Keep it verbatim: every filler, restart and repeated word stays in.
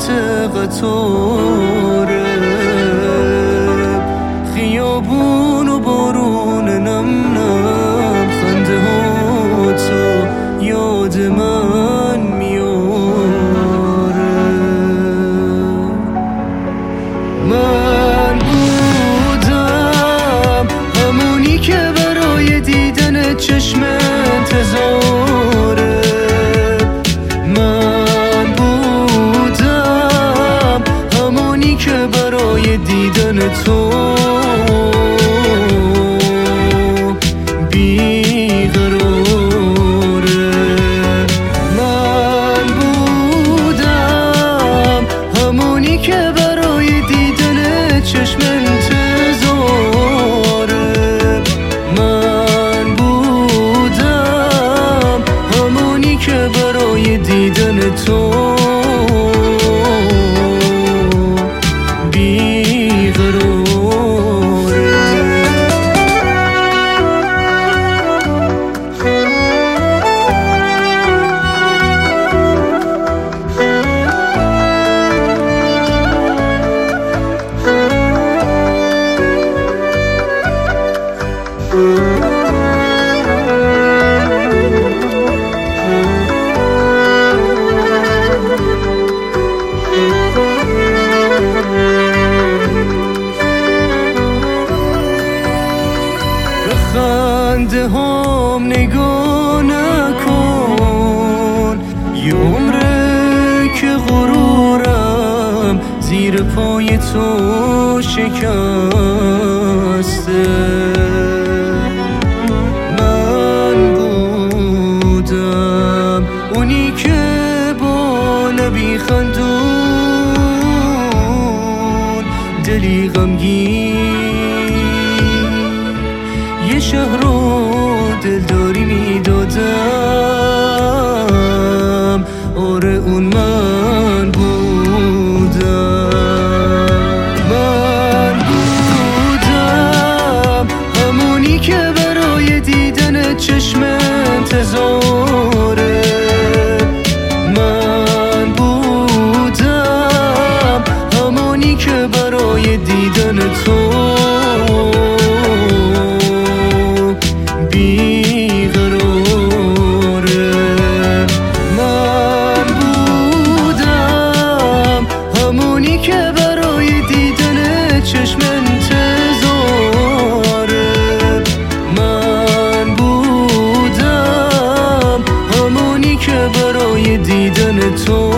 قطاره، خیابون و بارون نم نم، خنده ها تو یاد من میاره. من بودم همونی که برای دیدن چشم انتظاره، من بودم همونی که برای دیدن تو بیقراره. من بودم همونی که برای دیدن چشم انتظاره، من بودم همونی که برای دیدن تو خنده هم نگاه نکن، یه عمره که غرورم زیر پای تو شکسته. من بودم اونی که با لبی خندون دلی غمگین یه شهر رو دلداری میدادم. آره اون من بودم، من بودم همونی که برای دیدن چشم انتظاره، من بودم همونی که برای دیدن تو بیقراره. من بودم همونی که برای دیدن چشم انتظاره، من بودم همونی که برای دیدن تو